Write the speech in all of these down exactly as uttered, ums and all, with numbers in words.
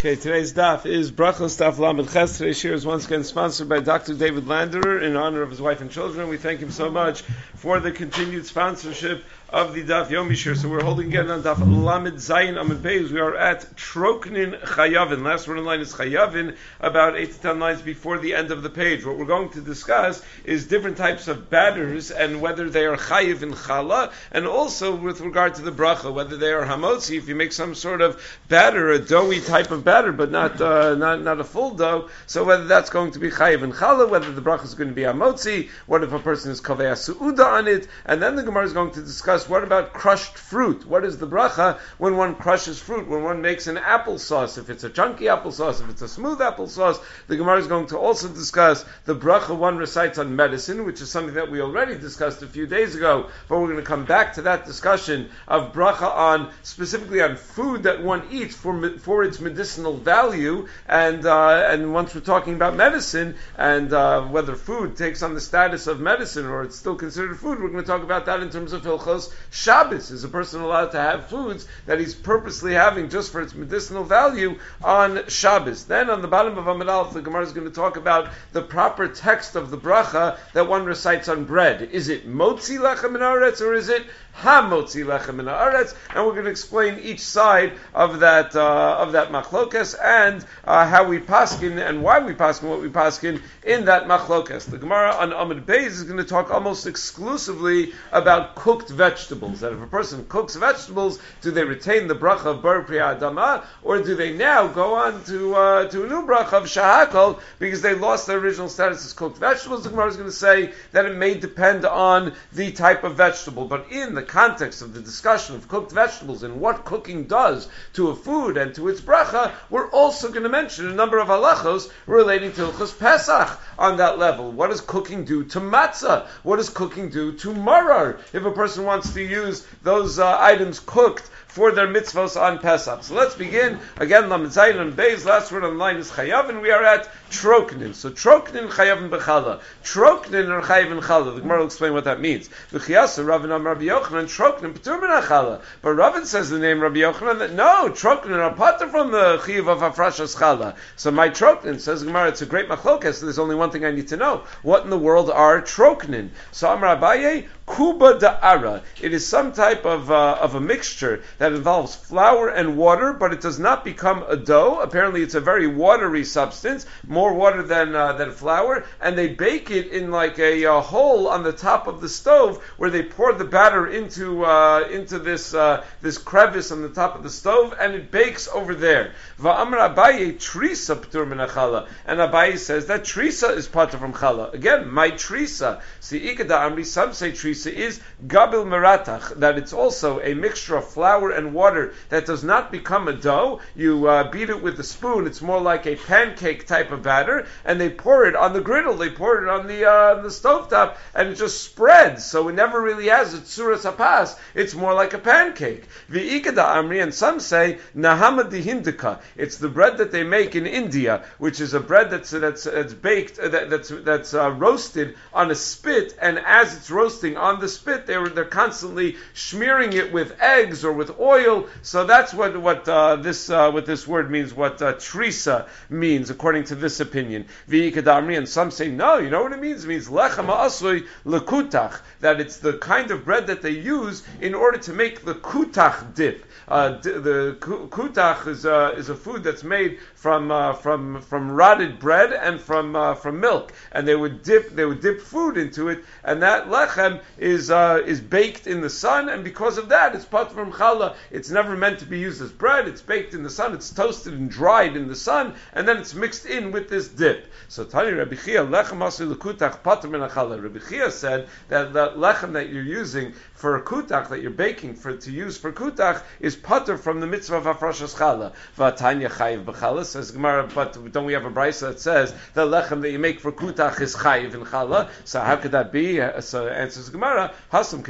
Okay, today's daf is Brachos Daf Lamed Ches. Today's shir is once again sponsored by Doctor David Landerer in honor of his wife and children. We thank him so much for the continued sponsorship of the Daf Yomi shir. So we're holding again on Daf Lamed Zayin Amud Beis. We are at Troknin Chayavin. Last word in line is Chayavin, about eight to ten lines before the end of the page. What we're going to discuss is different types of batters and whether they are Chayiv and Chala, and also with regard to the bracha, whether they are Hamotzi, if you make some sort of batter, a doughy type of batter, but not uh, not not a full dough. So whether that's going to be chayiv and challah, whether the bracha is going to be amotzi, what if a person is kaveh suuda on it, and then the Gemara is going to discuss what about crushed fruit? What is the bracha when one crushes fruit? When one makes an applesauce, if it's a chunky applesauce, if it's a smooth applesauce, the Gemara is going to also discuss the bracha one recites on medicine, which is something that we already discussed a few days ago. But we're going to come back to that discussion of bracha on specifically on food that one eats for for its medicinal value, and uh, and once we're talking about medicine and uh, whether food takes on the status of medicine or it's still considered food, we're going to talk about that in terms of Hilchos Shabbos. Is a person allowed to have foods that he's purposely having just for its medicinal value on Shabbos? Then on the bottom of Amud Aleph, the Gemara is going to talk about the proper text of the bracha that one recites on bread. Is it Motzi Lechem Min Haaretz or is it Ha-Motzi Lechem Min Haaretz? And we're going to explain each side of that uh, of that machlokas and uh, how we paskin and why we paskin what we paskin in that machlokas. The Gemara on Amud Beis is going to talk almost exclusively about cooked vegetables. That if a person cooks vegetables, do they retain the bracha of bar priya adama, or do they now go on to uh, to a new bracha of shahakol because they lost their original status as cooked vegetables? The Gemara is going to say that it may depend on the type of vegetable, but in the context of the discussion of cooked vegetables and what cooking does to a food and to its bracha, we're also going to mention a number of halachos relating to Hilchos Pesach on that level. What does cooking do to matzah? What does cooking do to marar? If a person wants to use those uh, items cooked for their mitzvos on Pesach. So let's begin. Again, Lamed Zayin and Beis, last word on the line is Chayav, and we are at Troknin. So Troknin, Chayav and Bechala. Troknin or Chayav and Chala. The Gemara will explain what that means. V'chiyasa, Ravin Am Rabbi Yochanan, Troknin, P'tur min Chala. But Ravin says the name Rabbi Yochanan that no, Troknin are pater from the Chiyav of Afrashas Chala. So my Troknin, says the Gemara, it's a great machlokas, so there's only one thing I need to know. What in the world are Troknin? So Amar Abaye, Kuba da'ara. It is some type of uh, of a mixture that involves flour and water, but it does not become a dough. Apparently, it's a very watery substance, more water than uh, than flour, and they bake it in like a, a hole on the top of the stove where they pour the batter into uh, into this uh, this crevice on the top of the stove, and it bakes over there. Va'amar Abaye trisa p'tur min chala, and Abaye says that trisa is pater from chala. Again, my trisa. See, ikada amri. Some say trisa is gabil meratach, that it's also a mixture of flour and water that does not become a dough. You uh, beat it with a spoon. It's more like a pancake type of batter, and they pour it on the griddle. They pour it on the uh, the stovetop, and it just spreads. So it never really has a tsuras hapas. It's more like a pancake. V'ikada amri, and some say nahama dihindika. It's the bread that they make in India, which is a bread that's that's, that's baked, uh, that, that's that's uh, roasted on a spit, and as it's roasting on the spit, they're they're constantly smearing it with eggs or with oil. So that's what what uh, this uh, what this word means. What uh, trisa means, according to this opinion. V'ikadamri, and some say no. You know what it means? It means lechem ha'asui lekutach. That it's the kind of bread that they use in order to make the kutach dip. Uh, the kutach is uh, is a food that's made from uh, from from rotted bread and from uh, from milk, and they would dip they would dip food into it, and that lechem is uh, is baked in the sun, and because of that, it's pater from challah. It's never meant to be used as bread. It's baked in the sun. It's toasted and dried in the sun, and then it's mixed in with this dip. So Tani Rabbi Chia lechem asu lekutach pater min challah. Rabbi Chia said that that lechem that you're using for a kutach, that you're baking for to use for kutach, is pater from the mitzvah of afrashas challah. V'atanya chayiv b'challah, says Gemara, but don't we have a brisa that says the lechem that you make for kutach is chayiv in challah? So how could that be? So answers Gemara, hasam k'tiktani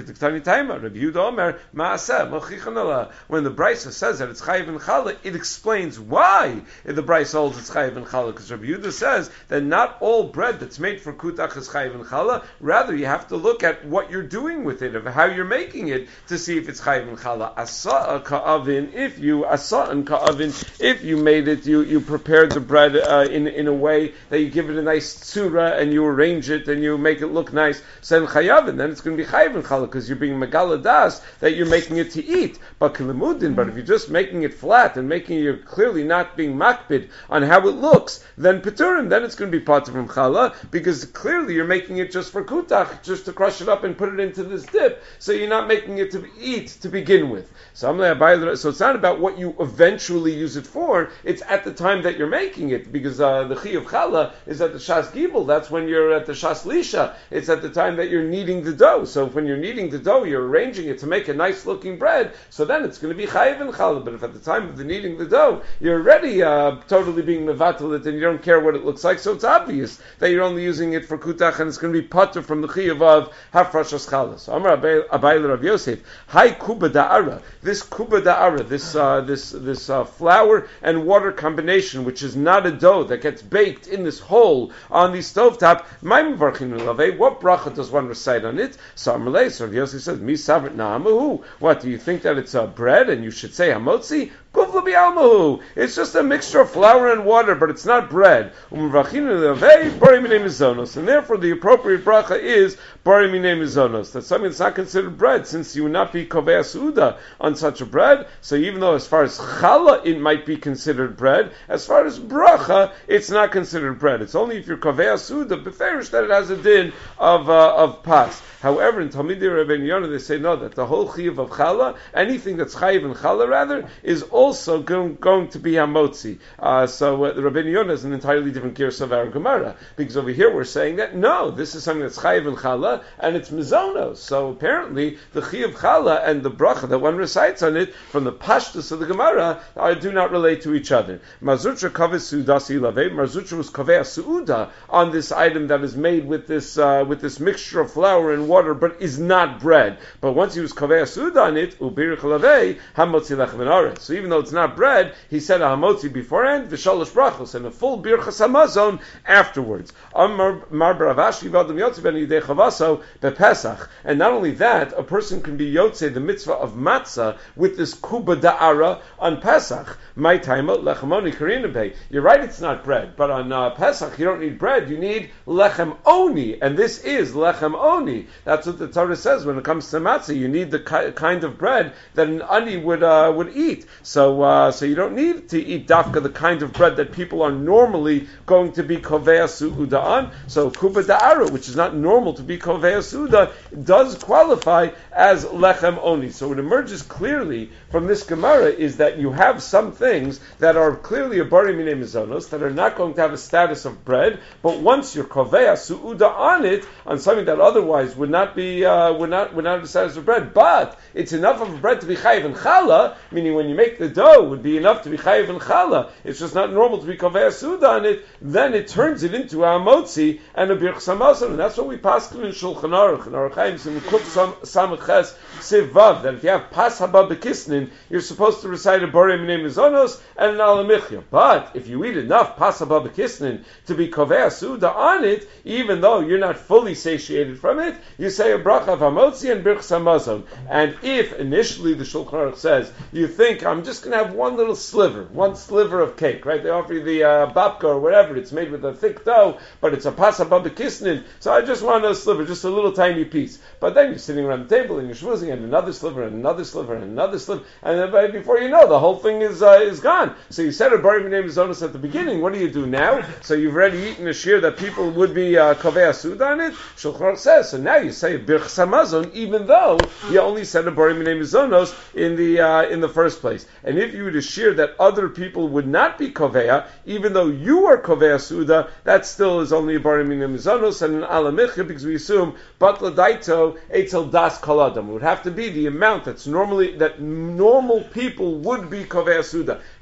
Taima, Rabbi Yehuda Omer, Maaseh, Mochichan ala. When the Brisa says that it's chayiv and challah, it explains why the Brisa holds it's chayiv and challah. Because Rabbi Yehuda says that not all bread that's made for kutach is chayiv and challah. Rather, you have to look at what you're doing with it, of how you're making it, to see if it's chayiv and challah. Asa ka'avin, if you asa and ka'avin, if you made it, you, you prepared the bread uh, in in a way that you give it a nice tzura and you arrange it and you make it look nice. So then chayavin, then it's going to be chayiv and challah because you're being megaladas that you're making it to eat. But kilimudin, but if you're just making it flat and making it, you're clearly not being makbid on how it looks, then peturim, then it's going to be part of challah because clearly you're making it just for kutach, just to crush it up and put it into this dip. So you're not making it to eat to begin with. So so it's not about what you eventually use it for. It's at the time that you're making it, because uh, the chi of challah is at the shas gibel. That's when you're at the shas lisha. It's at the time that you're kneading the dough. So when you're kneading the dough, you're arranging it to make a nice looking bread. So then it's going to be chayiv and challah. But if at the time of the kneading the dough, you're already uh, totally being mevatel it and you don't care what it looks like, so it's obvious that you're only using it for kutach and it's going to be pater from the chi of hafrashas challah. So Amar Abayla Rav Yosef, Hai kuba da'ara. This kuba da'ara, this uh, this this uh, flour and water combination, which is not a dough that gets baked in this hole on the stovetop. What bracha does one recite on it? So Amar so Rav Yosef says, Mi savrit na'amahu. What, do you think that it's a bread and you should say hamotzi? It's just a mixture of flour and water, but it's not bread. And therefore the appropriate bracha is bari minei mizonos. That's something that's not considered bread, since you would not be kovei suuda on such a bread. So even though as far as challah it might be considered bread, as far as bracha it's not considered bread. It's only if you're kovei suuda beferish that it has a din of uh, of pas. However, in Talmidei Rabbeinu Yonah they say no, that the whole chiyuv of challah, anything that's chayiv and challah rather, is also going, going to be hamotzi. Uh, so uh, the Rabbeinu Yonah is an entirely different gears of our Gemara, because over here we're saying that no, this is something that's chayiv and challah, and it's mizonos. So apparently the chi of challah and the bracha that one recites on it from the pashtus of the Gemara uh, do not relate to each other. Marzutra kaves suudasi lave. Marzutra was kaveh suuda on this item that is made with this uh, with this mixture of flour and water, but is not bread. But once he was kaveh suuda on it, ubirich lave hamotzi lechem v'naretz. So even though it's not bread, he said a hamotzi beforehand, v'shalosh brachos, and a full birchas hamazon afterwards. Amar mar baravashi v'adam yotzi ben yidei chavaso bePesach. And not only that, a person can be yotze the mitzvah of matzah with this kuba da'ara on Pesach. My time lechem karinabe. You're right, it's not bread, but on uh, Pesach you don't need bread. You need lechem oni, and this is lechem oni. That's what the Torah says when it comes to matzah. You need the ki- kind of bread that an ani would uh, would eat. So uh, so you don't need to eat dafka the kind of bread that people are normally going to be kovei suuda on. So kuba da'ara, which is not normal to be kovei suuda, does qualify as lechem oni. So it emerges clearly from this Gemara is that you have some things that are clearly a bari minei mizonos that are not going to have a status of bread, but once you're kovei suuda on it, on something that otherwise would not be uh, would not would not have the status of bread, but it's enough of a bread to be chayiv and challah, meaning when you make the dough would be enough to be chayiv and challah. It's just not normal to be kovei suuda on it. Then it turns it into a motzi and a birchas hamazon, and that's what we paskin in Shulchan Aruch and Aruch Chaim in Kuf Samach Siv Vav, that if you have pas haba bekisnin, you're supposed to recite a bari minei mizonos and an alamichya. But if you eat enough pas haba bekisnin to be kovei suuda on it, even though you're not fully satiated from it, you say a bracha of hamotzi and birchas hamazon. And if initially the Shulchan Aruch says you think I'm just going to have one little sliver, one sliver of cake, right? They offer you the uh, babka or whatever. It's made with a thick dough, but it's a pas haba bekisnin. So I just want a sliver, just a little tiny piece. But then you're sitting around the table and you're schmoozing, and another sliver, and another sliver, and another sliver, and then by, before you know, the whole thing is uh, is gone. So you said a bari minei mizonos at the beginning. What do you do now? So you've already eaten a shear that people would be kovei suuda on it. Shulchan Aruch says so. Now you say a birchas hamazon, even though you only said a bari minei mizonos in the uh, in the first place. And if you were to shear that other people would not be kovei, even though you are kovei suuda, that still is only a bari minei mizonos and an alamichya, because we assume batla daito etzel das kaladam. It would have to be the amount that's normally that normal people would be kovei suuda.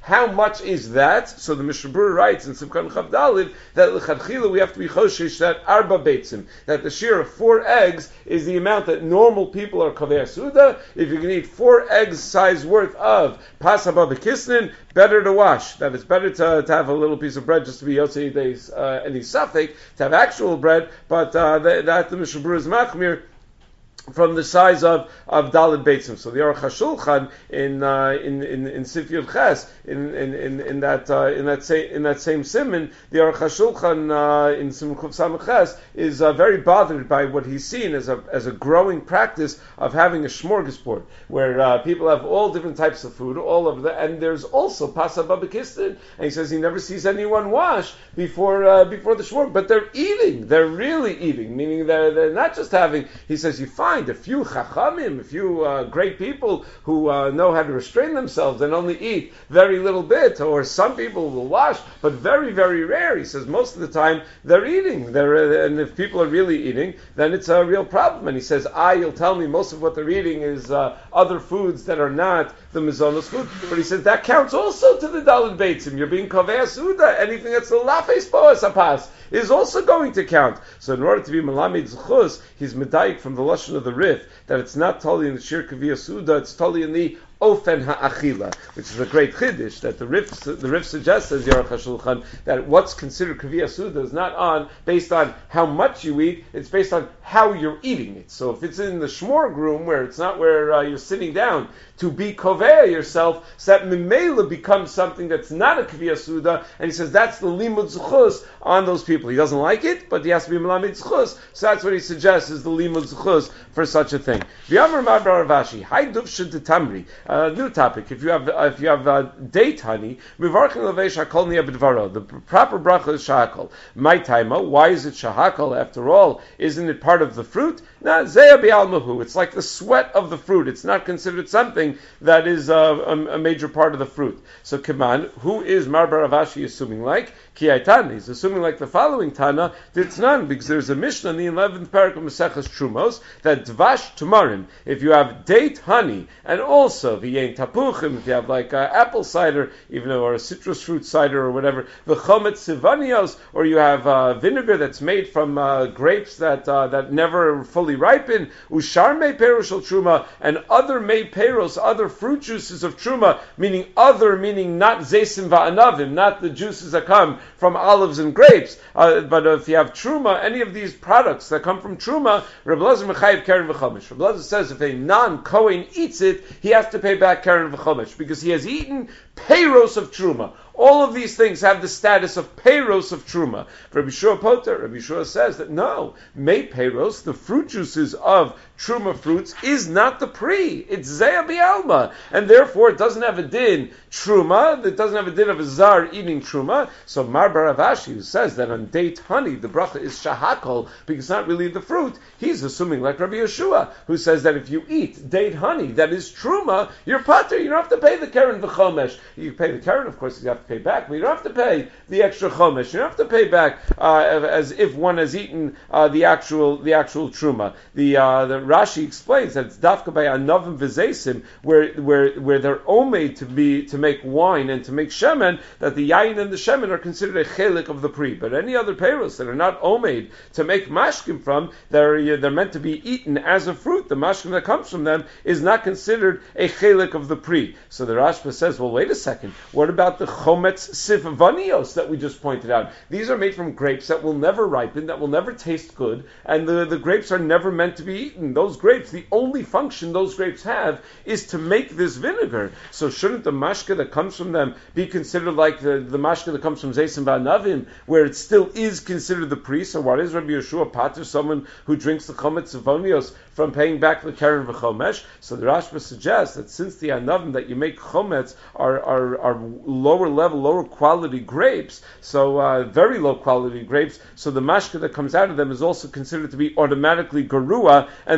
How much is that? So the Mishnah Berurah writes in Simchan Chavdalid that l'chadchila we have to be choshesh that arba beitzim, that the shear of four eggs is the amount that normal people are kaveh suda. If you can eat four eggs size worth of pasaba b'kisnin, better to wash. That it's better to, to have a little piece of bread just to be yotzei days uh, any suffix, to have actual bread, but uh, that, that the Mishnah Berurah is machmir from the size of of Daled Beitzim. So the Aruch HaShulchan in uh, in in in Sif Yud Ches in in in, in that uh, in that same in that same simon, the Aruch HaShulchan uh, in Simon Kuf Samach Ches is uh, very bothered by what he's seen as a as a growing practice of having a smorgasbord where uh, people have all different types of food, all of the, and there's also Pasa Babakistin, and he says he never sees anyone wash before uh, before the shmorg, but they're eating, they're really eating, meaning they're they're not just having. He says you find a few chachamim, a few uh, great people who uh, know how to restrain themselves and only eat very little bit, or some people will wash, but very, very rare. He says most of the time they're eating, they're, uh, and if people are really eating, then it's a real problem. And he says, ah, you'll tell me most of what they're eating is uh, other foods that are not the mizonos food, but he says that counts also to the Daled Beitzim. You're being kaveh suda, anything that's the lafes boas apas is also going to count. So in order to be Malamid Zchus, he's medayik from the Lashon of the Rif, that it's not totally in the Shir Kaviyah Suda, it's totally in the Ofen Ha'achila, which is a great chiddush that the Rif the Rif suggests as Aruch HaShulchan that what's considered Kaviyah Suda is not on based on how much you eat, it's based on how you're eating it. So if it's in the shmorg room where it's not where uh, you're sitting down to be kovea yourself, so that memela becomes something that's not a Kaviyah Suda, and he says that's the limud zchus on those people. He doesn't like it, but he has to be melamid zchus, so that's what he suggests is the limud zchus for such a thing. V'yamar Mar bar Ravashi, hay duvshin tetamri. Uh, new topic. If you have uh, if you have uh, date honey, mivarkin levesh hakol niya b'dvaro. The proper bracha is shahakol. My taima. Why is it shahakol? After all, isn't it part of the fruit? Nah, zeya bi'almahu. It's like the sweat of the fruit. It's not considered something that is uh, a, a major part of the fruit. So, Kaman, who is Mar bar Ravashi assuming like? Ki Aitan. He's assuming like the following Tana. It's none, because there's a Mishnah in the eleventh parak of Maseches Trumos that dvash tumarim. If you have date honey and also the yen tapuchim, if you have like uh, apple cider, even though or a citrus fruit cider or whatever, the chometz sivanios, or you have uh, vinegar that's made from uh, grapes that uh, that never fully ripen, ushar mei peros shel truma, and other mei peros, other fruit juices of truma, meaning other, meaning not zesim va'anavim, not the juices that come from olives and grapes, uh, but if you have truma, any of these products that come from truma, Rebbe Elazar mechayev keren v'chomesh. Rebbe Elazar says if a non-Kohen eats it, he has to pay back keren v'chomesh, because he has eaten peiros of truma. All of these things have the status of peiros of truma. Rabbi Yeshua Poter, Rabbi Yeshua says that no, mei peiros, the fruit juices of truma fruits, is not the pri. It's zeya bi'alma, and therefore it doesn't have a din truma. It doesn't have a din of a zar eating truma. So Mar bar Ravashi, who says that on date honey the bracha is shahakol because it's not really the fruit, he's assuming like Rabbi Yeshua, who says that if you eat date honey that is truma, you're pater. You don't have to pay the keren v'chomesh. You pay the keren, of course, you have to pay back, but you don't have to pay the extra chomesh. You don't have to pay back uh, as if one has eaten uh, the actual the actual truma. The uh, the Rashi explains that it's dafka by anavim v'zeisim, where where where they're omed to be to make wine and to make shemen, that the yain and the shemen are considered a chelik of the pri. But any other peiros that are not omed to make mashkim from, they're they're meant to be eaten as a fruit. The mashkim that comes from them is not considered a chelik of the pri. So the Rashba says, well, wait a second. What about the chometz sivvanios that we just pointed out? These are made from grapes that will never ripen, that will never taste good, and the, the grapes are never meant to be eaten. Those grapes, the only function those grapes have is to make this vinegar. So shouldn't the mashka that comes from them be considered like the, the mashka that comes from Zeisim Va'anavim, where it still is considered the pri? So why is Rabbi Yeshua pater someone who drinks the chometz sivvanios from paying back the keren v'chomesh? So the Rashba suggests that since the anavim that you make chometz are, are, are lower level, lower quality grapes, so uh, very low quality grapes, so the mashka that comes out of them is also considered to be automatically garua, and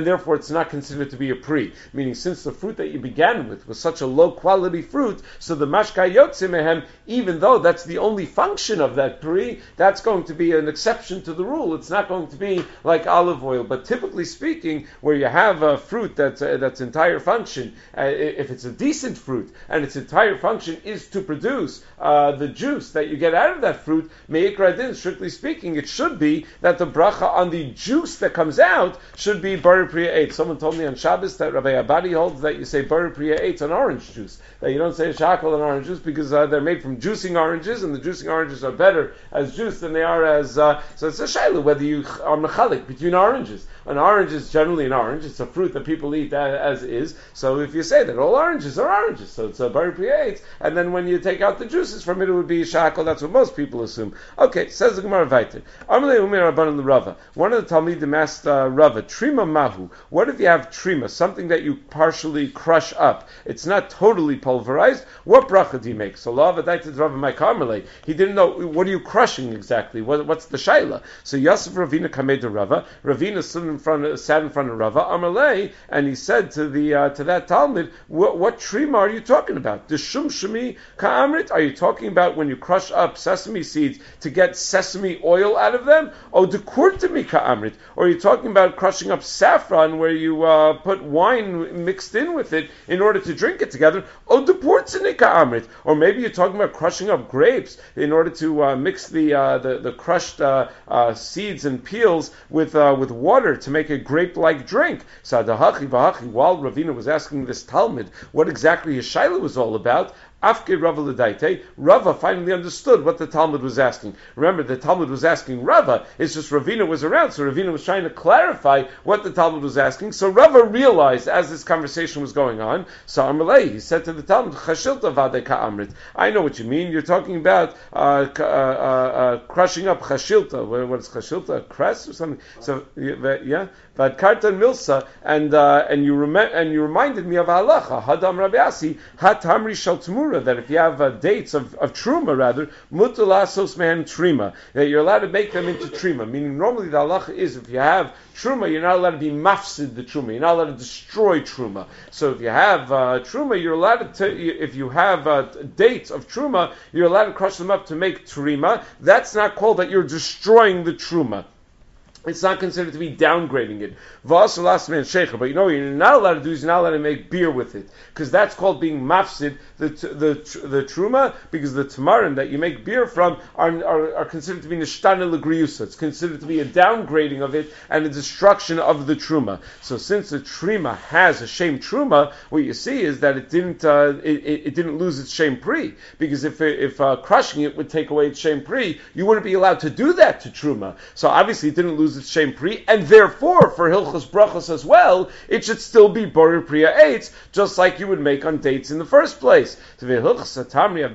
and therefore it's not considered to be a pri. Meaning, since the fruit that you began with was such a low quality fruit, so the mashka yotze mehem, even though that's the only function of that pri, that's going to be an exception to the rule. It's not going to be like olive oil. But typically speaking, where you have a fruit that's uh, that's entire function, uh, if it's a decent fruit and its entire function is to produce uh, the juice that you get out of that fruit, me'ikra din, strictly speaking, it should be that the bracha on the juice that comes out should be bar priya eight. Someone told me on Shabbos that Rabbi Abadi holds that you say bar priya eight on orange juice, that you don't say shakal on orange juice because uh, they're made from juicing oranges, and the juicing oranges are better as juice than they are as uh, so it's a shayla whether you are mechalik between oranges. An orange is generally an orange. It's a fruit that people eat as, as is. So if you say that all oranges are oranges, so it's a bar priya eight, and then when you take out the juices from it, it would be shakal. That's what most people assume. Okay, says the Gemara Vayter. Amalei Umir Rabbanan Rava. One of the Talmidim asked uh, Rava, Trima Mahu. What if you have trima, something that you partially crush up? It's not totally pulverized. What bracha do you make? So Rava Daited Rava my Carmelay. He didn't know what are you crushing exactly. What, what's the shaila? So Yosef Ravina Kameda Rava. Ravina stood in front, of, sat in front of Rava Amalei, and he said to the uh, to that Talmud, what, what trima are you talking about? The shum shumi ka'amrit? Are you talking about when you crush up sesame seeds to get sesame oil out of them? Oh, the kurtami ka'amrit? Or are you talking about crushing up saffron where you uh, put wine mixed in with it in order to drink it together? Oh, the portzini ka'amrit? Or maybe you're talking about crushing up grapes in order to uh, mix the, uh, the the crushed uh, uh, seeds and peels with uh, with water to make a grape-like drink. So Adahachi Vahachi, while Ravina was asking this Talmud what exactly his shaila was all about, Afke Rava L'daite, Rava finally understood what the Talmud was asking. Remember, the Talmud was asking Rava, it's just Ravina was around, so Ravina was trying to clarify what the Talmud was asking. So Rava realized as this conversation was going on, so Amalei, he said to the Talmud, Chashilta Vade Ka'amrit. I know what you mean, you're talking about uh, uh, uh, uh, crushing up Chashilta. What, what is Chashilta? A cress or something? So, yeah? Vadkarta Milsa, and uh, and you rem- and you reminded me of halacha Hadam Rabbi Asi Hatamri Shal Tmura, that if you have uh, dates of, of truma rather mutalasos man trima, that you're allowed to make them into trima. Meaning normally the halacha is if you have truma, you're not allowed to be mafsid the truma. You're not allowed to destroy truma. So if you have uh, truma, you're allowed to. T- if you have uh, dates of truma, you're allowed to crush them up to make trima. That's not called that you're destroying the truma. It's not considered to be downgrading it. But you know what you're not allowed to do is you're not allowed to make beer with it, because that's called being mafsid the the the truma, because the tamarim that you make beer from are are, are considered to be nishtana l'griyusa. It's considered to be a downgrading of it and a destruction of the truma. So since the truma has a shem truma, what you see is that it didn't uh, it, it didn't lose its shem pri, because if if uh, crushing it would take away its shem pri, you wouldn't be allowed to do that to truma. So obviously it didn't lose its shem pri, and therefore for hilchos brachos as well, it should still be borer priya eitz, just like you would make on dates in the first place. And therefore the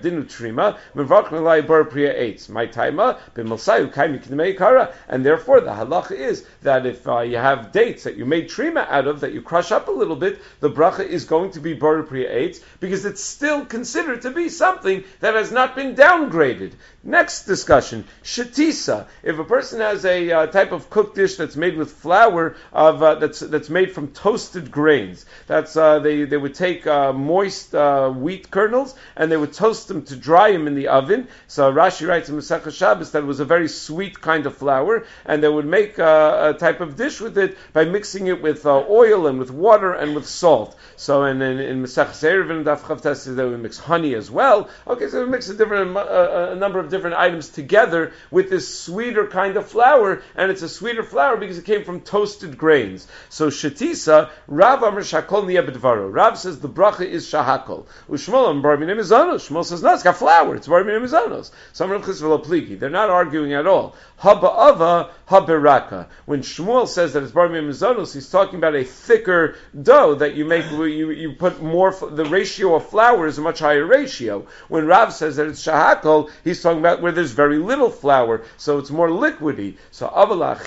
halacha is that if uh, you have dates that you made trima out of, that you crush up a little bit, the bracha is going to be borer priya eitz, because it's still considered to be something that has not been downgraded. Next discussion, shetisa. If a person has a uh, type of cooked dish that's made with flour of uh, that's that's made from toasted grains, that's uh, they they would take uh, moist uh, wheat kernels and they would toast them to dry them in the oven. So Rashi writes in Masechah Shabbos that it was a very sweet kind of flour, and they would make uh, a type of dish with it by mixing it with uh, oil and with water and with salt. So and in, in Masechah Eruvin Daf Chav Tes they would mix honey as well. Okay, so they mix a different uh, a number of different items together with this sweeter kind of flour, and it's a sweeter flour because it came from toasted grains. So shetisa, Rav Amar Shakol Niya B'Dvaro. Rav says the bracha is shahakol. Ushmol Am Bar Minim Mizonos. Shmuel says no, it's got flour. It's Bar Minim Mizonos. Some Rav Chis V'Lo Pligi. They're not arguing at all. Haba'ava haberaka. When Shmuel says that it's Bar Minim Mizonos, he's talking about a thicker dough that you make. You you put more. The ratio of flour is a much higher ratio. When Rav says that it's shahakol, he's talking about where there's very little flour, so it's more liquidy. So avalach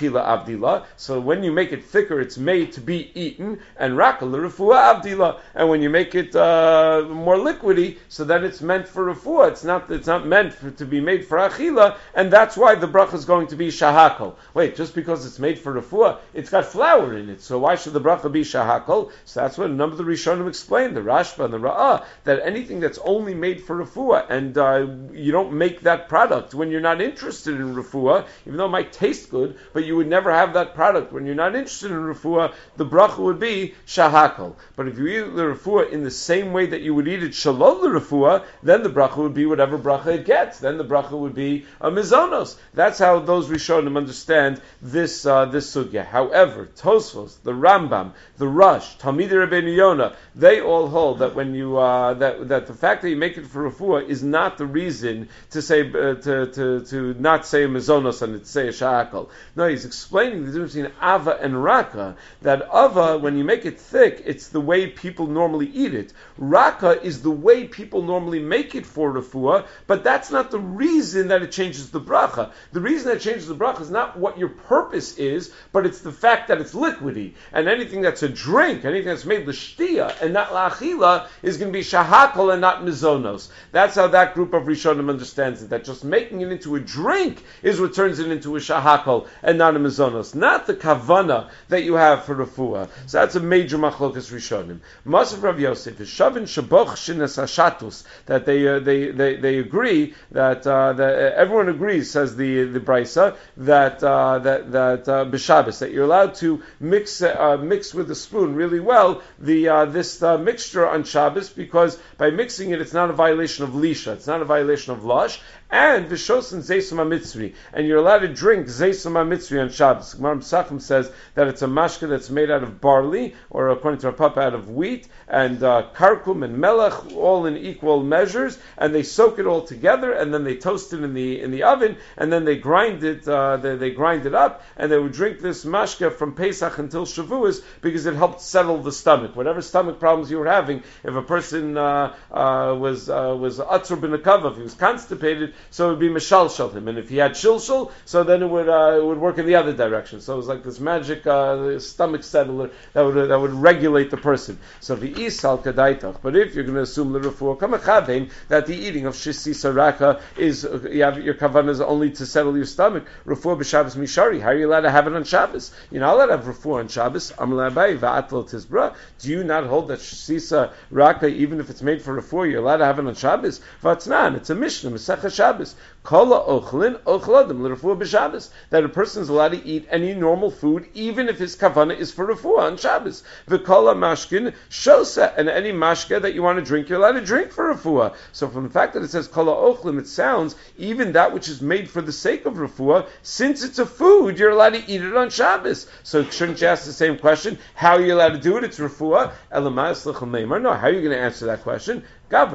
achila avdila. So when you make it thicker, it's made to be eaten, and raka l'refuah avdila. And when you make it uh, more liquidy, so then it's meant for refuah. It's not. It's not meant for, to be made for achila, and that's why the bracha is going to be shahakol. Wait, just because it's made for refuah, it's got flour in it. So why should the bracha be shahakol? So that's what a number of the Rishonim explained, the Rashba and the Ra'ah, that anything that's only made for refuah, and uh, you don't make that product when you're not interested in refuah, even though it might taste good, but you would never have that product when you're not interested in refuah, the bracha would be shahakol. But if you eat the refuah in the same way that you would eat it shalom the refuah, then the bracha would be whatever bracha it gets. Then the bracha would be a mizonos. That's how those Rishonim understand this uh, this sugya. However, Tosfos, the Rambam, the Rush, Talmidei Rabbeinu Yonah, they all hold that when you uh, that that the fact that you make it for refuah is not the reason to say uh, to, to to not say a mizonos and to say a shahakol. No, he's explaining the difference between ava and raka. That ava, when you make it thick, it's the way people normally eat it. Raka is the way people normally make it for refuah, but that's not the reason that it changes the bracha. The reason that it changes the bracha is not what your purpose is, but it's the fact that it's liquidy. And anything that's a drink, anything that's made l'shtia and not la'achila, is going to be shahakol and not mizonos. That's how that group of Rishonim understands it, that just making it into a drink is what turns it into a shahakol and not a mizonos, not the kavana that you have for refuah. So that's a major machlokas Rishonim. Masav Rav Yosef is shavin shaboch shinas hashatus, that they, uh, they they they agree that uh, that uh, everyone agrees, says the the Brisa, that uh, that that uh, b'Shabbos, that you're allowed to mix uh, mix with a spoon really well the uh, this uh, mixture on Shabbos, because by mixing it, it's not a violation of lisha, it's not a violation of lush, and v'shosin zeisum hamitzri, and you're allowed to drink zeisum hamitzri on Shabbos. Gemara Pesachim says that it's a mashka that's made out of barley, or according to our papa, out of wheat, and uh, karkum and melech, all in equal measures, and they soak it all together, and then they toast it in the in the oven, and then they grind it, uh, they, they grind it up, and they would drink this mashka from Pesach until Shavuos, because it helped settle the stomach. Whatever stomach problems you were having, if a person uh, uh, was uh, was atzur b'nekava, if he was constipated, so it would be mishalshal him, and if he had shilshal, so then it would uh, it would work in the other direction. So it was like this magic uh, stomach settler that would uh, that would regulate the person. So if he eats al kadaitach, but if you're going to assume l'refuah kamachavein that the eating of shisi saraka is uh, you have your kavanah is only to settle your stomach, refuah b'Shabbos mishari. How are you allowed to have it on Shabbos? You're not allowed to have refuah on Shabbos. Amar Abaye va'atl tizbra. Do you not hold that shisi saraka, even if it's made for refuah, you're allowed to have it on Shabbos? V'atznan, it's a mishnah, Masechah Shabbos. Kala ochlin ochladim l'refuah b'Shabbos. That a person is allowed to eat any normal food, even if his kavanah is for refuah on Shabbos. V'kala mashkin shosa, and any mashka that you want to drink, you're allowed to drink for refuah. So from the fact that it says kala ochlim, it sounds even that which is made for the sake of refuah, since it's a food, you're allowed to eat it on Shabbos. So shouldn't you ask the same question? How are you allowed to do it? It's refuah. Elamayas l'chel meimar. No, how are you going to answer that question?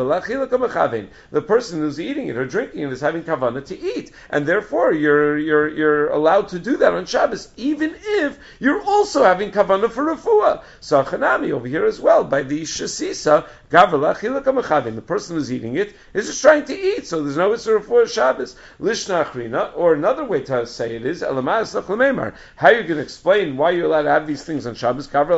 The person who's eating it or drinking it is having kavanah to eat, and therefore you're you're you're allowed to do that on Shabbos, even if you're also having kavanah for refuah. So Chanami over here as well by the shasisa, the person who's eating it is just trying to eat, so there's no issur refuah Shabbos. Lishna achrina, or another way to say it is elamayas l'chel meimar. How are you going to explain why you're allowed to have these things on Shabbos? Your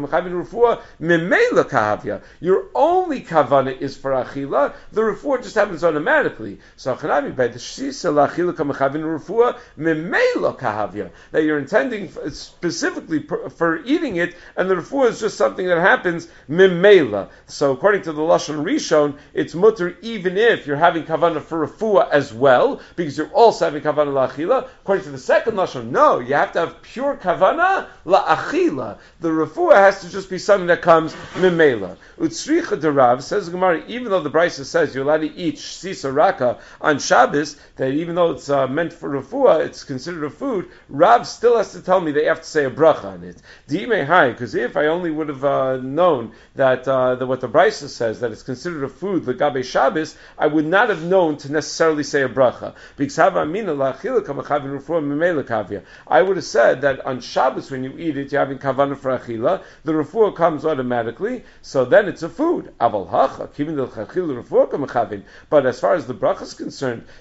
only kavanah is for achila, the refuah just happens automatically. So Chanami by the shisa la'achila kamachavin refuah memela kahavya, that you're intending specifically for eating it, and the refuah is just something that happens memela. So according to the Lashon Rishon, it's mutter even if you're having kavanah for refuah as well, because you're also having kavanah la'achila. According to the second Lashon, no, you have to have pure kavanah la'achila. The refuah has to just be something that comes memela. Utsricha derav, says Gemara, even though the Brisa says you're allowed to eat sisa raka on Shabbos, that even though it's uh, meant for refuah, it's considered a food, Rav still has to tell me they have to say a bracha on it. Di'imei hai, because if I only would have uh, known that, uh, that what the Brisa says, that it's considered a food, the Gabe Shabbos, I would not have known to necessarily say a bracha. I would have said that on Shabbos when you eat it, you're having kavanah for achila, the refuah comes automatically, so then it's a food. Aval hacha, but as far as the bracha is concerned,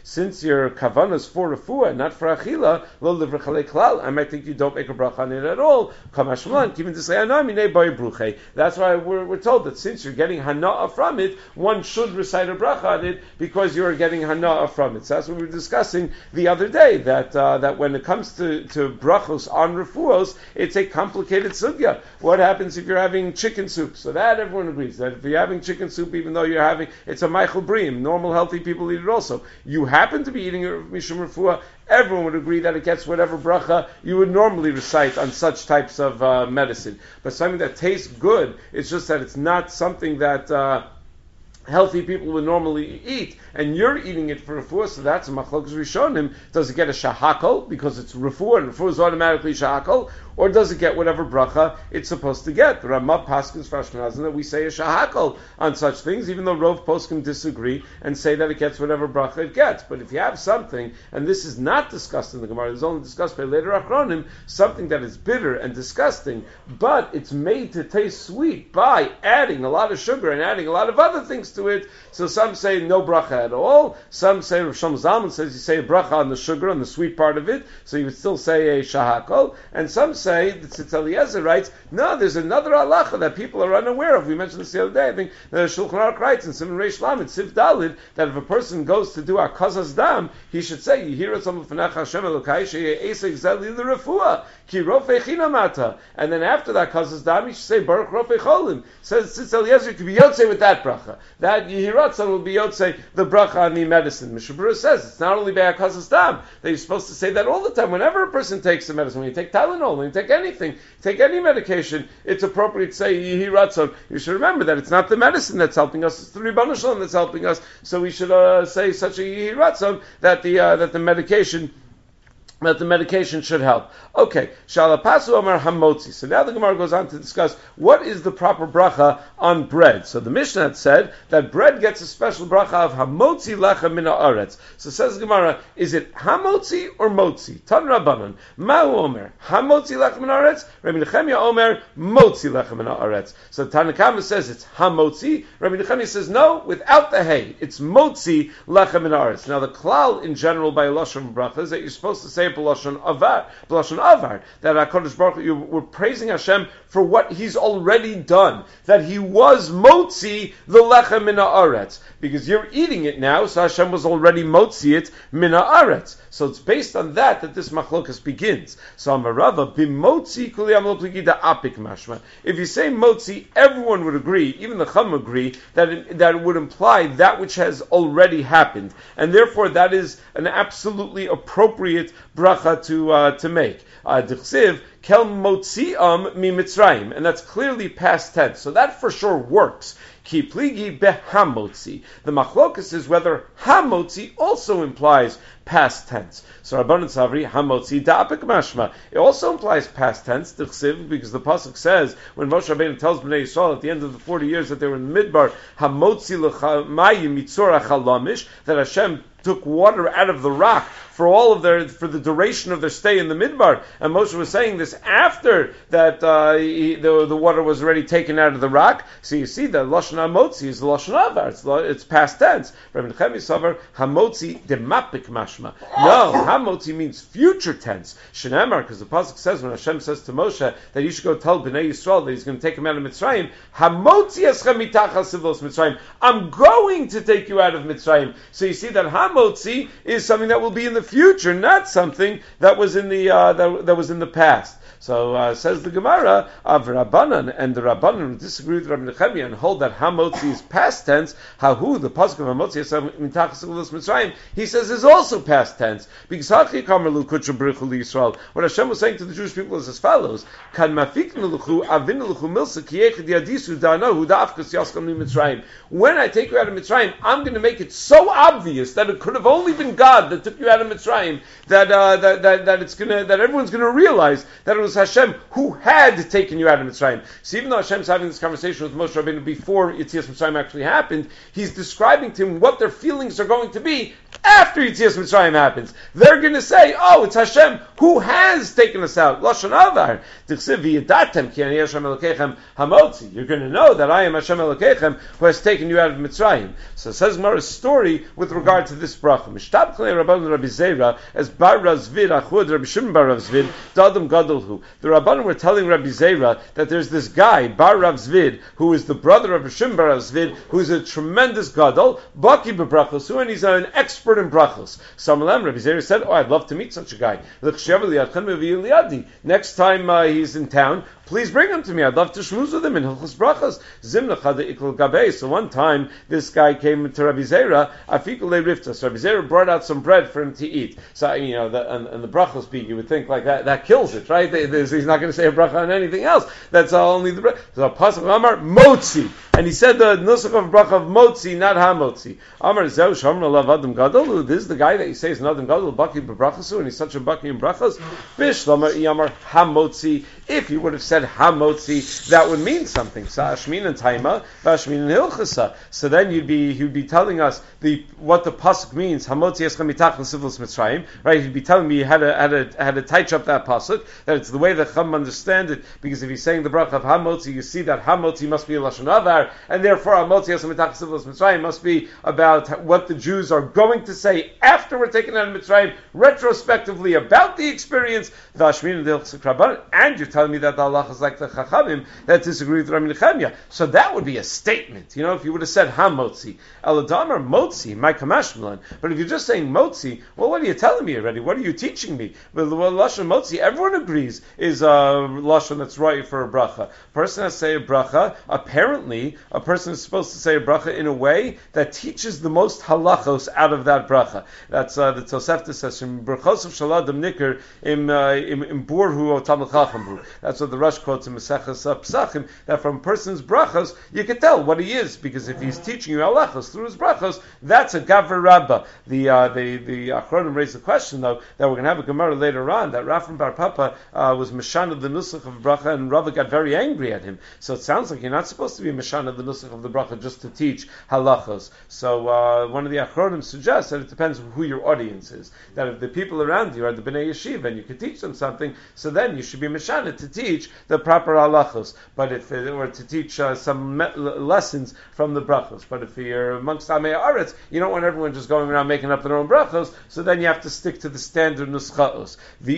since your kavanah is for refuah, not for achila, lo livrachalei klal, I might think you don't make a bracha on it at all. Kamashmalan, given to say anamine boy bruche. That's why we're, we're told that since you're getting hana'ah from it, one should recite a bracha on it because you are getting hana'ah from it. So that's what we were discussing the other day, that uh, that when it comes to, to brachos on refuos, it's a complicated sugya. What happens if you're having chicken soup? So that everyone agrees, that if you're having chicken soup, even though you're having, it's a Michael Bream, normal healthy people eat it also. You happen to be eating a Mishum Refuah, everyone would agree that it gets whatever bracha you would normally recite on such types of uh, medicine. But something that tastes good, it's just that it's not something that uh, healthy people would normally eat, and you're eating it for refuah, so that's a machlokas rishonim. Does it get a shahakol because it's refuah, and refuah is automatically shahakol, or does it get whatever bracha it's supposed to get? The Ramah Paskins for Ashkenazim that we say a shahakol on such things, even though Rov Poskim disagree and say that it gets whatever bracha it gets. But if you have something, and this is not discussed in the Gemara, it's only discussed by later Achronim, something that is bitter and disgusting, but it's made to taste sweet by adding a lot of sugar and adding a lot of other things to it. So some say no bracha at all. Some say, Rav Shlomo Zalman says you say a bracha on the sugar, on the sweet part of it, so you would still say a shahakol. And some say, the Tzitz Eliezer writes, no, there's another halacha that people are unaware of. We mentioned this the other day. I think the Shulchan Aruch writes in Simon Reish Lamed, Siv Dalid, that if a person goes to do Akazas Dam, he should say, Yihira Tzom L'Fenecha Hashem Elokai She'esek Zeli L'Refuah, Ki Rofei Chinamata. And then after that Akazas Dam, he should say, Baruch Rofei Cholim. Says Tzitz Eliezer, could be Yotzei with that bracha. That Yihira Tzom will be Yotzei, the bracha on the medicine. Mishnah Berurah says, it's not only by Akazas Dam, that you're supposed to say that all the time. Whenever a person takes the medicine, when you take Tylenol, when you take anything, take any medication, it's appropriate to say Yehi Ratzon. You should remember that it's not the medicine that's helping us, it's the Ribbon Shalom that's helping us. So we should uh, say such a Yehi Ratzon that the uh, that the medication that the medication should help. Okay, Shalapasu Omar Hamotzi. So now the Gemara goes on to discuss what is the proper bracha on bread. So the Mishnah had said that bread gets a special bracha of Hamotzi Lechem Min Haaretz. So says the Gemara, is it Hamotzi or Motzi? Tan Rabbanan. Ma'u Omer. Hamotzi Lechem Min Haaretz. Rabbi Nechemia Omer. Motzi Lechem Min Haaretz. So Tanakama says it's Hamotzi. Rabbi Nechemia says no, without the hay. It's Motzi Lechem Min Haaretz. Now the klal in general by Lashon bracha is that you're supposed to say B'lashon Avar, B'lashon Avar, that HaKadosh Baruch Hu, you were praising Hashem for what He's already done, that He was Motzi the Lechem Min Haaretz, because you're eating it now, so Hashem was already Motzi it Min Haaretz. So it's based on that that this machlokas begins. So Amarava b'motzi kuliyam lo pligida apik mashma. If you say motzi, everyone would agree, even the Chum agree, that it, that it would imply that which has already happened, and therefore that is an absolutely appropriate bracha to uh, to make. Dichsiv kel motziam mi Mitzrayim, and that's clearly past tense. So that for sure works. Ki pligi behamotzi. The machlokas is whether hamotzi also implies past tense. So Rabbanan Savri hamotzi da'apik mashma. It also implies past tense, dichsiv, because the pasuk says when Moshe Rabbeinu tells Bnei Yisrael at the end of the forty years that they were in the Midbar, hamotzi l'chamayim mitzora chalamish, that Hashem took water out of the rock for all of their, for the duration of their stay in the Midbar. And Moshe was saying this after that uh, he, the, the water was already taken out of the rock. So you see that Lashon HaMotzi is the Lashon Avar. It's, it's past tense. Rabbi Nechemia Savar, HaMotzi demapik mashma. No, HaMotzi means future tense. Shenemar, because the pasuk says when Hashem says to Moshe that he should go tell Bnei Yisrael that he's going to take him out of Mitzrayim, HaMotzi eschem mitachas sivlos Mitzrayim. I'm going to take you out of Mitzrayim. So you see that HaMotzi is something that will be in the future, not something that was in the uh, that, that was in the past. So uh, says the Gemara of Rabbanan, and the Rabbanan disagree with Rabbi Nechemia and hold that Hamotzi is past tense. Hahu, the pasuk of Hamotzi, Mitzrayim, he says is also past tense because Hachi Kamerlu Kutsha B'richu Yisrael. What Hashem was saying to the Jewish people is as follows: Kan mafiknu luchu avinu luchu milsa kiyechid yadisu da'anahu da'afkas yaskam li Mitzrayim. When I take you out of Mitzrayim, I'm going to make it so obvious that it could have only been God that took you out of Mitzrayim, that uh, that, that that it's gonna that everyone's going to realize that it was Hashem who had taken you out of Mitzrayim. So even though Hashem's having this conversation with Moshe Rabbeinu before Yetzias Mitzrayim actually happened, he's describing to him what their feelings are going to be after Yetzias Mitzrayim happens. They're going to say, oh, it's Hashem who has taken us out. Lashon Avar. You're going to know that I am Hashem Elokechem who has taken you out of Mitzrayim. So it says Gemara's story with regard to this bracha. Mishtab Klei Rabban Rabbi Zera as Bar Rav Zvid Achud Rabbi Shimon Bar Rav Zvid Dadam Gadolhu. The Rabbanim were telling Rabbi Zera that there's this guy Bar Rav Zvid who is the brother of Rabbi Shimon Bar Rav Zvid who is a tremendous gadol Baki bebrachos and he's an expert in brachos. Samalem Rabbi Zera said, oh, I'd love to meet such a guy. Next time uh, he's in town, please bring him to me. I'd love to shmooze with him in Hilchos Brachos. Zimnacha de ikol gabei. So one time, this guy came to Rabbi Zera. Afikul le riftas. Rabbi Zera brought out some bread for him to eat. So you know, the, and, and the brachos speak, you would think like that. That kills it, right? There's, he's not going to say a bracha on anything else. That's only the bread. So pasuk Amar motzi, and he said the nusach of bracha of motzi, not hamotzi. Amar zeu shomer alav adam gadol. This is the guy that you say is an adam gadol baki bebrachasu, and he's such a baki in brachos. Bish lamar iyamar hamotzi. If you would have said hamotzi, that would mean something. Sa'ashmin and taima, v'ashmin and hilchasa. So then you'd be you'd be telling us the what the pasuk means. Hamotzi eschem mitach l'sivlos mitzrayim. Right? He'd be telling me how to how to how to touch up that pasuk. That it's the way that Chum understand it. Because if he's saying the bracha of hamotzi, you see that hamotzi must be a lashon avar, and therefore hamotzi eschem mitach l'sivlos mitzrayim must be about what the Jews are going to say after we're taken out of Mitzrayim, retrospectively about the experience. V'ashmin and hilchasa, and you're telling me that the Allah is like the Chachamim that disagree with Rabbi Nechemia. So that would be a statement. You know, if you would have said Hamotzi, Eladam or Motzi, my Kamashmalan. But if you're just saying Motzi, well, what are you telling me already? What are you teaching me? Well, the Lashon Motzi, everyone agrees, is a Lashon that's right for a bracha. A person has to say a bracha. Apparently, a person is supposed to say a bracha in a way that teaches the most halachos out of that bracha. That's uh, the Tosefta says, in Brachos of Shaladam Nikr, in in Burhu Otam Chacham. That's what the Rush quotes in Maseches Pesachim, that from a person's brachos, you can tell what he is, because if he's teaching you halachos through his brachos, that's a Gaver Rabbah. The uh, the the Achronim raised the question, though, that we're going to have a Gemara later on, that Rafram Bar Papa uh, was Mashana of the Nusach of bracha, and Rava got very angry at him. So it sounds like you're not supposed to be Mashana of the Nusach of the bracha just to teach halachos. So uh, one of the Achronim suggests that it depends who your audience is. That if the people around you are the Bnei Yeshiva, and you can teach them something, so then you should be Mashana to teach the proper halachos. But if it were to teach uh, some me- lessons from the brachos, but if you're amongst Amei Aretz, you don't want everyone just going around making up their own brachos, so then you have to stick to the standard nuschaos.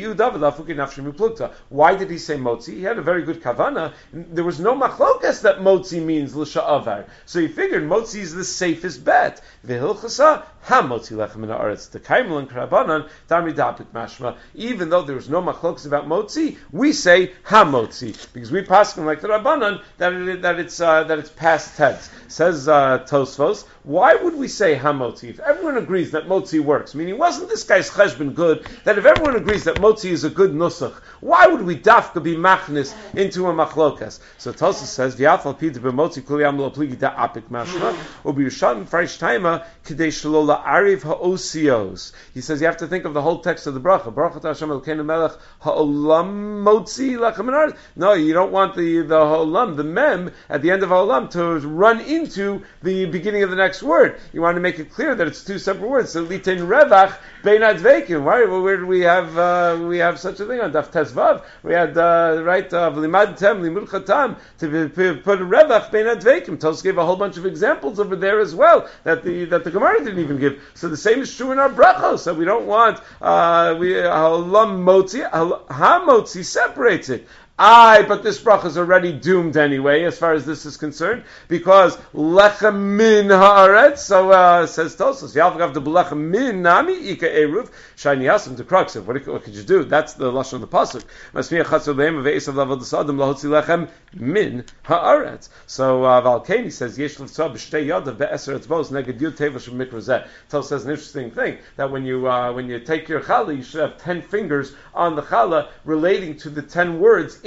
Why did he say motzi? He had a very good kavana. There was no machlokas that motzi means l'sha'avar. So he figured motzi is the safest bet. V'hilchasa ha-motzi lechem min ha'aretz. The kaimel and krabanan tamri dapik mashma. Even though there was no machlokas about motzi, we say ha-motzi, because we pass him like the Rabbanan that it, that it's uh, that it's past tense. Says uh, Tosfos, why would we say hamotzi if everyone agrees that motzi works? Meaning, wasn't this guy's cheshbon good? That if everyone agrees that motzi is a good nusach, why would we dafka be machnis into a machlokas? So Tosfos says, "V'afal pita b'motzi kuli amlo pligi da apik mashma u'biyushan freish taima k'dei shelo la'ariv ha'osios." He says you have to think of the whole text of the bracha. Baruch Hashem Elokeinu melech ha'olam motzi lachem min ha'aretz. No, you don't want the the ha'olam, the mem at the end of ha'olam to run into the beginning of the next word. You want to make it clear that it's two separate words. So litin revach beinad veikim. Why? Well, where do we have uh, we have such a thing on Daf Tezvav? We had uh, right v'limad tem limud chatam to put a revach beinad veikim. Tos gave a whole bunch of examples over there as well that the that the Gemara didn't even give. So the same is true in our brachos. So we don't want uh, we ha'olam motzi ha-motzi separates it. Aye, but this bracha is already doomed anyway, as far as this is concerned, because lechem min haaretz. So uh, says Tosfos, "Yalvagav de b'lechem min nami ika eruv shiny yasim to kruxiv." What, what could you do? That's the lashon of the pasuk. Masmiach chatzor leim ve'esav lavod sadim lahotzi lechem min haaretz. So uh, Valkeni says yesh l'tzah b'shtei yadav be'eser etzbos neged yud teva shemikrozeh. Tosfos says an interesting thing that when you uh, when you take your challah, you should have ten fingers on the challah relating to the ten words in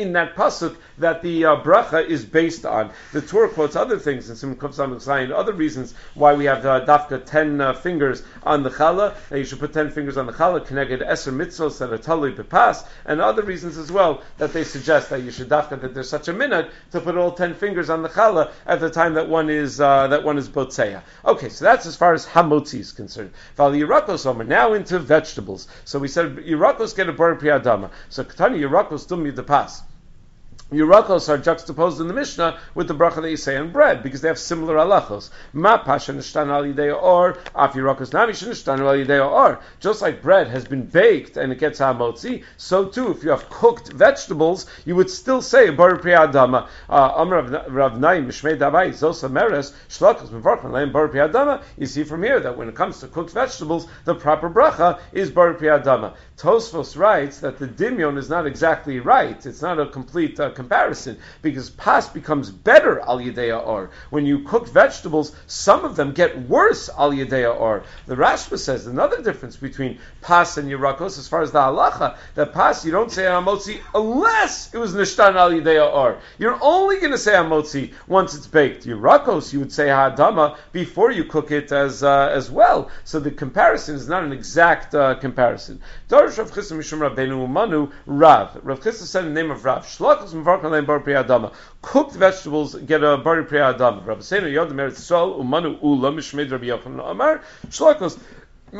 in that pasuk that the uh, bracha is based on. The Torah quotes other things in Simon Kuf Samach Zayin, other reasons why we have uh, dafka ten uh, fingers on the challah, that you should put ten fingers on the challah, connected eser mitzvos that are talui bepas, and other reasons as well that they suggest that you should dafka, that there's such a minhag to put all ten fingers on the challah at the time that one is uh, that one is botzeya. Okay, so that's as far as hamotzi is concerned. Val yirakos omer, now into vegetables. So we said yirakos get a bar priyadama. So katani yirakos dum yidapas. Yirakos are juxtaposed in the Mishnah with the bracha that you say on bread, because they have similar halachos. Ma pasha nishtan al yidei or, af yirakos nami shenishtan al yidei or. Just like bread has been baked and it gets hamotzi, so too, if you have cooked vegetables, you would still say bar priyadama. Amar Rav Naim mishmei davai zosa meres shlakos mevarchan leim bar priyadama. You see from here that when it comes to cooked vegetables, the proper bracha is bar priyadama. Tosfos writes that the dimyon is not exactly right. It's not a complete uh, comparison, because pas becomes better al yedei or. When you cook vegetables, some of them get worse al yedei or. The Rashba says another difference between pas and yirakos, as far as the halacha, that pas you don't say hamotzi unless it was nishtan al yedei or. You're only going to say hamotzi once it's baked. Yirakos you would say ha'adama before you cook it as uh, as well. So the comparison is not an exact uh, comparison. Darish Rav Chisda mishum Rabbeinu umanu Rav. Rav Chisda said in the name of Rav. Shlakos mevarchan leim bar priyadama. Cooked vegetables get a bar priyadama. Rav Seinu yodem eretz Yisrael umanu ula mishmei Rabbi Yochanan Amar shlakos. And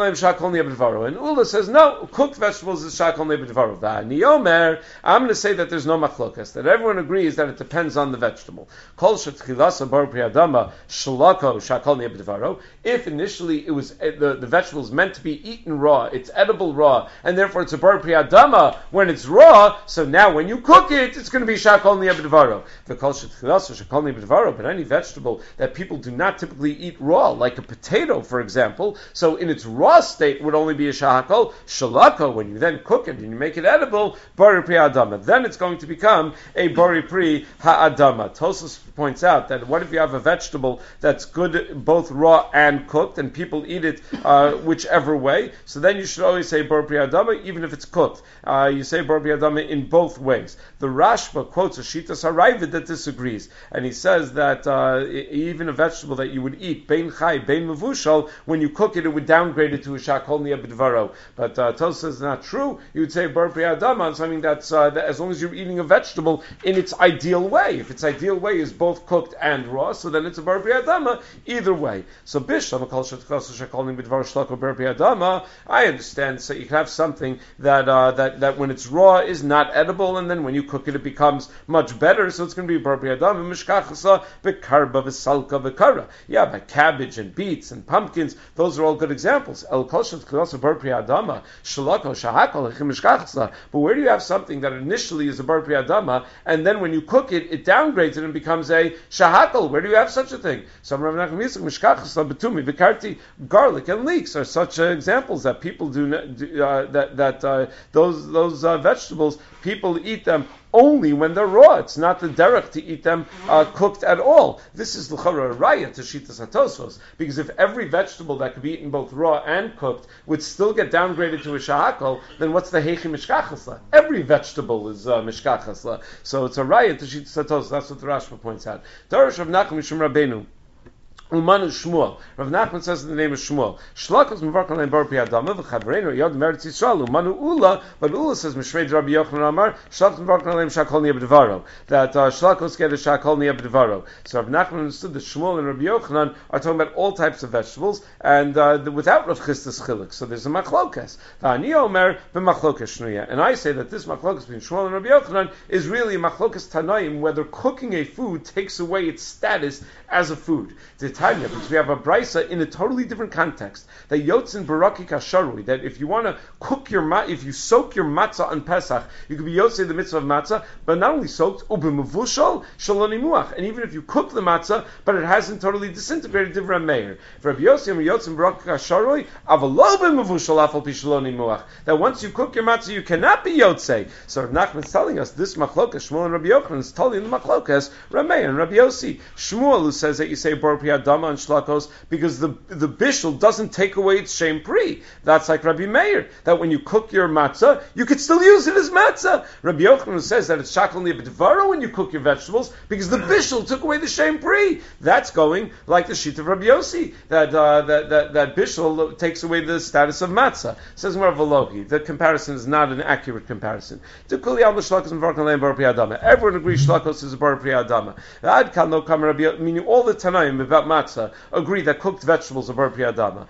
Ula says, no, cooked vegetables is shakol nebedvaru. V'ani I'm going to say that there's no machlokas, that everyone agrees that it depends on the vegetable. Kol shetchilasa bar priyadama shlako shakol nebedvaru. If initially it was the, the vegetable is meant to be eaten raw, it's edible raw, and therefore it's a bar priyadama when it's raw, so now when you cook it, it's going to be shakol nebedvaru. The kol shetchilasa shakol nebedvaru, but any vegetable that people do not typically eat raw, like a potato, for example, so in its raw state would only be a shahakol. Shalako, when you then cook it and you make it edible, bari pri ha'adama. Then it's going to become a bari pri ha'adama. Tosfos points out that what if you have a vegetable that's good both raw and cooked, and people eat it uh, whichever way? So then you should always say bari pri ha'adama, even if it's cooked. Uh, you say bari pri ha'adama in both ways. The Rashba quotes a Shitas HaRavid that disagrees, and he says that uh, even a vegetable that you would eat, bein chai, bein mevushal, when you cook it, it would downgraded to a shakol niyabidvaro. But uh, Tosfos says not true. You would say bar pri ha'adama on something that's uh, that as long as you're eating a vegetable in its ideal way. If its ideal way is both cooked and raw, so then it's a bar pri ha'adama either way. So bishlam kol shakol niyabidvaro shlako bar pri ha'adama. I understand. So you can have something that uh, that that when it's raw is not edible, and then when you cook it, it becomes much better. So it's going to be bar pri ha'adama. Mishkachasa bekarba v'salka v'kara. Yeah, by cabbage and beets and pumpkins. Those are all good examples. El koshet k'losa bar pri ha'adama shalako shahakol echim. But where do you have something that initially is a bar pri ha'adama, and then when you cook it, it downgrades it and becomes a shahakol? Where do you have such a thing? Some Rav Nachman Yitzchak mishkachas betumi v'karti, garlic and leeks are such uh, examples that people do uh, that that uh, those those uh, vegetables people eat them only when they're raw. It's not the derech to eat them uh, cooked at all. This is l'chara raya to Shitas HaTosfos, because if every vegetable that could be eaten both raw and cooked would still get downgraded to a shahakol, then what's the heichi mishkachasla? Every vegetable is uh, mishkachasla. So it's a raya to Shitas HaTosfos. That's what the Rashba points out. Darash Rav Nachman mishum Rabbeinu Umanu Shmuel. Rav Nachman says in the name of Shmuel, Shlakos mevarchan leim bar pri ha'adama v'chavreinu yod meretz Yisrael Umanu Ula. But Ula says Mishrei Rabbi Yochanan Amar Shlakos mevarchan leim shakol niyabedvaro, that uh, Shlakos get a shakol niyabedvaro. So Rav Nachman understood that Shmuel and Rabbi Yochanan are talking about all types of vegetables, and uh, the, without Rav Chisda's chilik. So there's a machlokas. V'ani omer b'machlokas shnuya. And I say that this machlokas between Shmuel and Rabbi Yochanan is really a machlokas tanaim, whether cooking a food takes away its status as a food. Tanya, because we have a brisa in a totally different context. That yotzin baraki kasharui, that if you want to cook your ma- if you soak your matzah on Pesach, you could be yotzei the mitzvah of matzah, but not only soaked, ubimavushal shaloni muach, and even if you cook the matzah, but it hasn't totally disintegrated, divrei meir. For Rabbi Yossi, yotzin baraki kasharui, avalo bimavushal afal pi shaloni muach. That once you cook your matzah, you cannot be yotzei. So Rav Nachman is telling us this machlokas, Shmuel and Rabbi Yochanan is telling the machlokas, Rameir and Rabbi Yossi. Shmuel who says that you say bar pri Adama and Shlakos, because the the bishul doesn't take away its shem pri. That's like Rabbi Meir, that when you cook your matzah, you could still use it as matzah. Rabbi Yochanan says that it's shakal nibdvaro when you cook your vegetables, because the bishul took away the shem pri. That's going like the sheet of Rabbi Yossi, that uh, that that that bishul takes away the status of matzah. Says Rav Alohi, the comparison is not an accurate comparison. Everyone agrees shlakos is a bar pri adama. Meaning all the Tanaim about matzah agree that cooked vegetables are bar pri adama.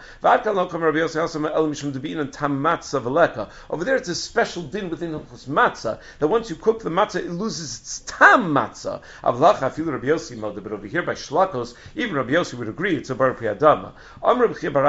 Over there it's a special din within Hilchos matzah, that once you cook the matzah, it loses its tam matzah. But over here by shlakos, even Rabbi Yossi would agree it's a bar pri adama. Rabbi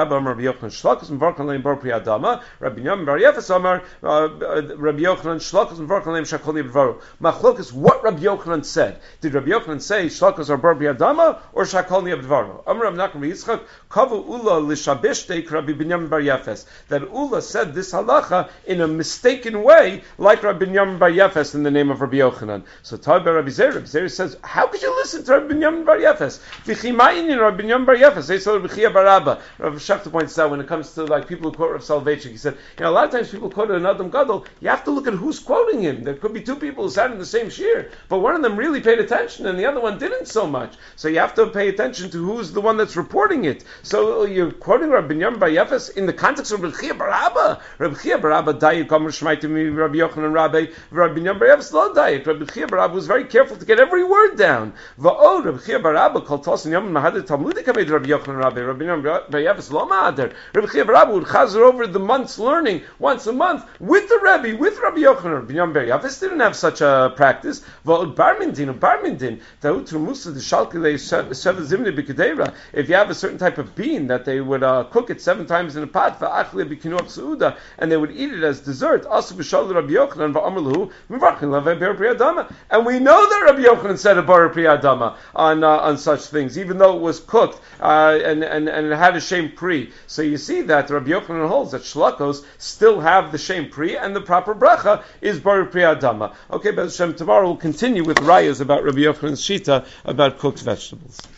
Yochanan bar Yefes Amar, Rabbi Yochanan shlakos and varkan leim shakol nibdvaro. Machlokas, what Rabbi Yochanan said. Did Rabbi Yochanan say shlakos are bar pri adama or shakol nibdvaro? Amar Rav Nachman bar Yitzchak kavu ula lishabeshtei Rabbi Binyamin bar Yefes. That Ula said this halacha in a mistaken way, like Rabbi Binyamin bar Yefes in the name of Rabbi Yochanan. So Taber Rabbi Zer, Rabbi Zer says, how could you listen to Rabbi Binyamin bar Yefes? V'chimayin Rabbi Binyamin bar Yefes. They said Rabbi Chia bar Abba. Rav Shachta points out when it comes to like people who quote Rav Soloveitchik, he said, you know, a lot of times people quote an Adam Gadol, you have to look at who's quoting him. There could be two people who sat in the same shir, but one of them really paid attention and the other one didn't so much. So you have to pay attention to who's the one that's reporting it. So you're quoting Rabbi Binyamin bar Yefes in the context of Rabbi Chia bar Abba. Rabbi Chia bar Abba dayik Amar Shmaitim Rabbi Yochanan Rabbi. Rabbi Binyamin bar Yefes lo dayik. Rabbi Chia bar Abba was very careful to get every word down. Va'od Rabbi Chia bar Abba kol tosin yom mahader Talmudik hamed Rabbi Yochanan Rabbi. Rabbi Binyamin bar Yefes lo mahader. Rabbi Chia bar Abba would chazer over the month's learning once a month with the Rebbe, with Rabbi Yochanan. Rabbi Binyamin bar Yefes didn't have such a practice. Va'od barmindin, barmindin. Ta'utur musa the shalkei seven zimni b'kedeira. If you have a certain type of bean that they would uh, cook it seven times in a pot, va'achli b'kinu suuda, and they would eat it as dessert. Asu b'shal Rabbi Yochanan va'amarlahu mivarchin lavei bar pri adama. And we know that Rabbi Yochanan said a bar pri adama on uh, on such things, even though it was cooked uh, and, and and it had a shem pri. So you see that Rabbi Yochanan holds that shlakos still have the shem pri, and the proper bracha is bar pri adama. Okay, but Hashem, tomorrow we'll continue with rayas about Rabbi Yochanan's shita about cooked vegetables.